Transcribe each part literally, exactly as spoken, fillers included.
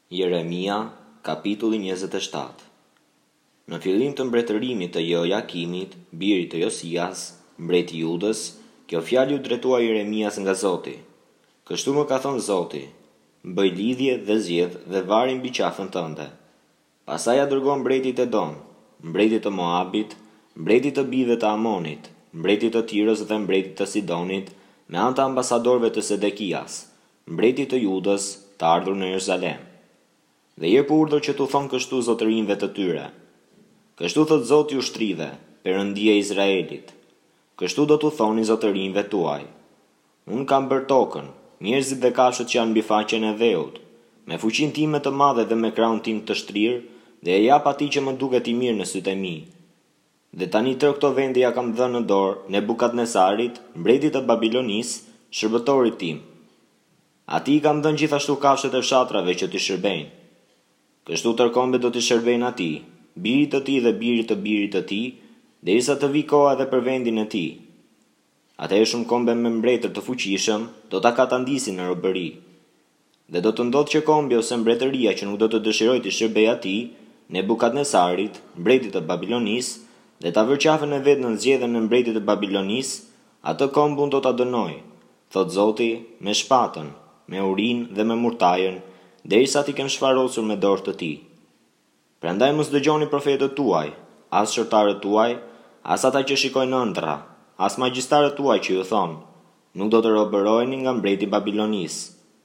Jeremia, kapitulli njëzet e shtatë. Në fillim të mbretërimit të Jojakimit, birit të Josias, mbreti i Judës, kjo fjalë u drejtua Jeremias nga Zoti. Kështu më ka thënë Zoti: bëj lidhje dhe zgjedh dhe vari mbi qafën tënde. Pastaj ja dërgon mbretit e Edom, mbretit të Moabit, mbretit të bijve të Amonit, mbretit të Tirës dhe mbretit të Sidonit, me anë të ambasadorëve të Sedekias, mbretit të Judës, të ardhur në Jeruzalem. Dhe jep urdhër që t'u thonë kështu zotërinjve të tyre: kështu thot Zoti i ushtrive, Perëndia e Izraelit, kështu do t'u thoni zotërinjve tuaj: unë kam bërë tokën, njerëzit dhe kafshët që janë mbi faqen e dheut, me fuqinë time të madhe dhe me krahun tim të shtrirë, dhe e jap atij që më duket i mirë në sytë e mi. Dhe tani tërë këto vende ja kam dhënë në dorë Nebukadnesarit, mbretit të Babilonisë, shërbëtorit tim. Atij i kam dhënë gjithashtu kafshët e fshatrave që t'i shërbejnë. Kështu tërkombe do t'i shërbejnë atij, birit të tij dhe birit të birit të tij, derisa të vi koha edhe për vendin e tij. Atëherë shumë kombe me mbretër të fuqishëm do ta katandisin në robëri. Dhe do të ndodhë që kombi ose mbretëria që nuk do të dëshirojë të shërbejë atij, Nebukadnesarit, mbretit të Babilonisë, dhe ta vërë qafën e vet në zgjedhjen e mbretit të Babilonisë, atë komb unë do ta dënoj, thot Zoti, me shpatën, me urinë dhe me murtajën, derisa t'i kem shfarosur me dorë të tij. Prandaj mos dëgjoni profetët tuaj, as shërtarët tuaj, as ata që shikojnë ëndra, as magjistarët tuaj që ju thonë: nuk do të robëroheni nga mbreti i Babilonisë.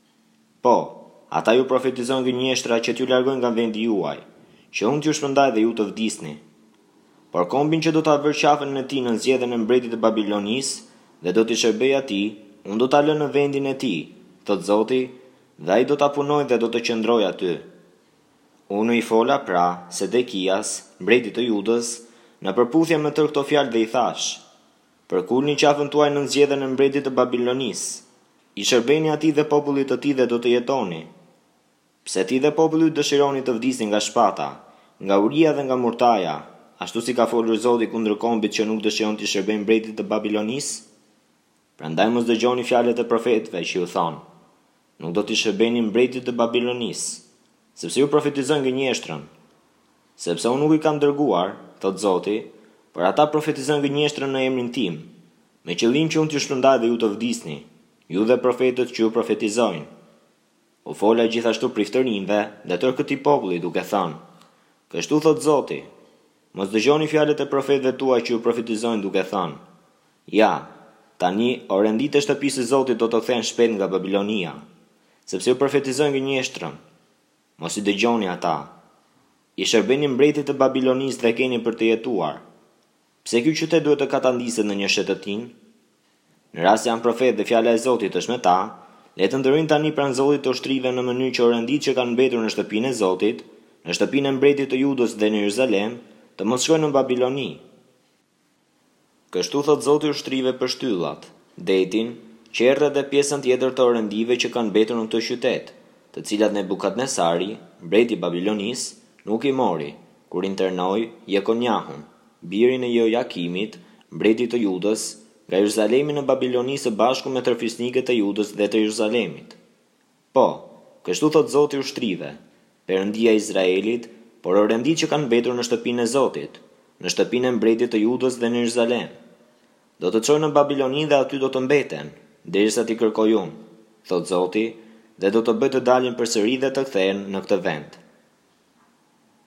Po, ata ju profetizojnë gënjeshtra që t'ju largojnë nga vendi juaj, që unë t'ju shpëndaj dhe ju të vdisni. Por kombin që do ta vër qafën e tij në zgjedhjen e mbretit të Babilonisë dhe do t'i shërbej atij, unë do ta lë në vendin e tij, thot Zoti, dhe ai do ta punoj dhe do të qëndroj aty. Unë i fola pra Sedekias, mbretit të Judës, në përputhje me tërë këto fjalë dhe i thash: përkulni qafën tuaj në zgjedhjen e mbretit të Babilonisë. I shërbeni atij dhe popullit të tij dhe do të jetoni. Pse ti dhe populli dëshironi të vdisni nga shpata, nga uria dhe nga murtaja, ashtu si ka folur Zoti kundër kombit që nuk dëshiron të shërbejë mbretit të Babilonisë? Prandaj mos dëgjoni fjalët e profetëve që ju thonë: nuk do t'i shërbeni mbretit të Babilonisë, sepse ju profetizojnë gënjeshtrën. Sepse unë nuk i kam dërguar, thot Zoti, por ata profetizojnë gënjeshtrën në emrin tim, me qëllim që unë t'ju shpëndaj dhe ju të vdisni, ju dhe profetët që ju profetizojnë. U fola gjithashtu priftërinjve dhe tërë këtij populli duke thënë: kështu thot Zoti, mos dëgjoni fjalët e profetëve tuaj që ju profetizojnë duke thënë: ja, tani orendit e shtëpisë së Zotit do të kthehen shpejt nga Babilonia, sepse ju profetizojnë gënjeshtrën. Mos i dëgjoni ata. I shërbeni mbretit të Babilonisë dhe keni për të jetuar. Pse ky qytet duhet të katandiset në një shtëtin? Në rast se janë profet dhe fjala e Zotit është me ta, le të ndërrojnë tani pranë Zotit të ushtrive në mënyrë që orendit që kanë mbetur në shtëpinë e Zotit, në shtëpinë e mbretit të Judës dhe në Jeruzalem, të mos shkojnë në Babiloni. Kështu thot Zoti i ushtrive për shtyllat, detin, qerrët dhe pjesën tjetër të orendive që kanë mbetur në këtë qytet, të cilat Nebukadnesari, mbreti i Babilonisë, nuk i mori, kur internoi Jekonjahun, birin e Jojakimit, mbretit të Judës, nga Jeruzalemi në Babiloni së bashku me tërfisnikët e Judës dhe të Jeruzalemit. Po, kështu thot Zoti i ushtrive, Perëndia e Izraelit, por orendit që kanë mbetur në shtëpinë e Zotit, në shtëpinë e mbretit të Judës dhe në Jeruzalem. Do të çojnë në Babiloni dhe aty do të mbeten, derisa t'i kërkoj unë, thot Zoti, dhe do të bëj të dalin përsëri dhe të kthehen në këtë vend.